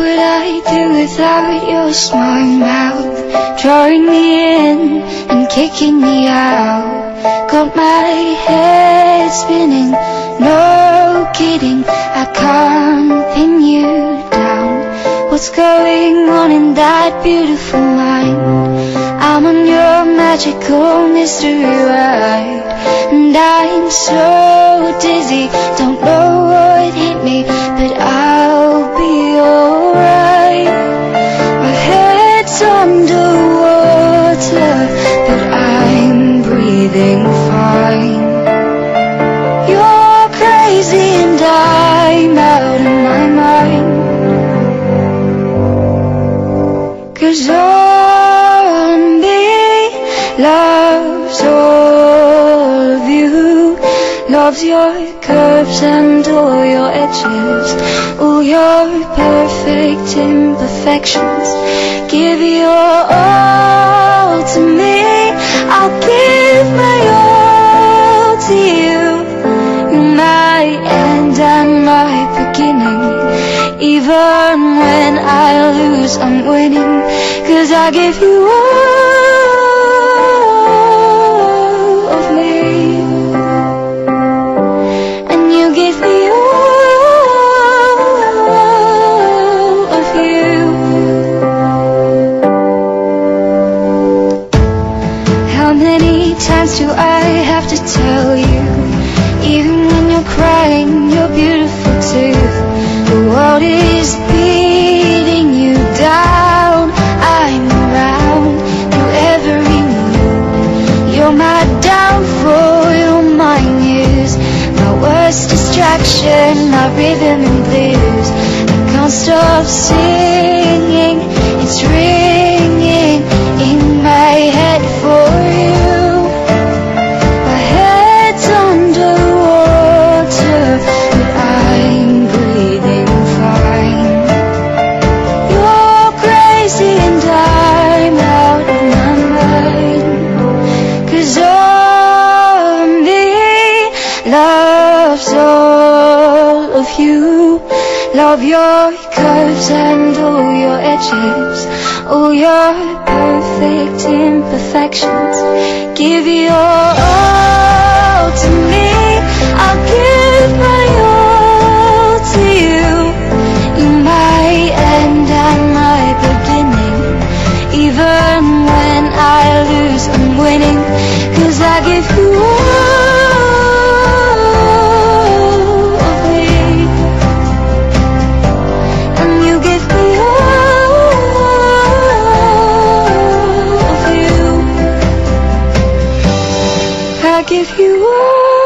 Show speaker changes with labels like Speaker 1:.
Speaker 1: would I do without your smart mouth, drawing me in and kicking me out? Got my head spinning, no kidding, I can't pin you down. What's going on in that beautiful mind? I'm on your magical mystery ride, and I'm so dizzy, don't know what hit me, but I'll be alright. My head's underwater, but I'm breathing fine. You're crazy and I'm out of my mind, 'cause all of me loves all of you, loves your curves and all your edges, all your perfect imperfections. Give your all to me, I'll give my all to you. You're my end and my beginning, even when I lose I'm winning, 'cause I give you all of me, and you give me all of you. How many times do I have to tell you, even when you're crying, you're beautiful too? The world is beating you down, I'm around through every mood. You're my downfall, you're my muse, my worst distraction, my rhythm and blues. I can't stop singing, it's ringing in my head for you. My head's underwater, but I'm breathing fine. You're crazy and I'm out of my mind, 'cause all of me loves all of you, love your curves and all your edges, all your perfect imperfections. Give your all to me, I'll give my all to you. You're my end and my beginning, even when I lose I'm winning, 'cause I give you all of me, and you give me all of you. I give you all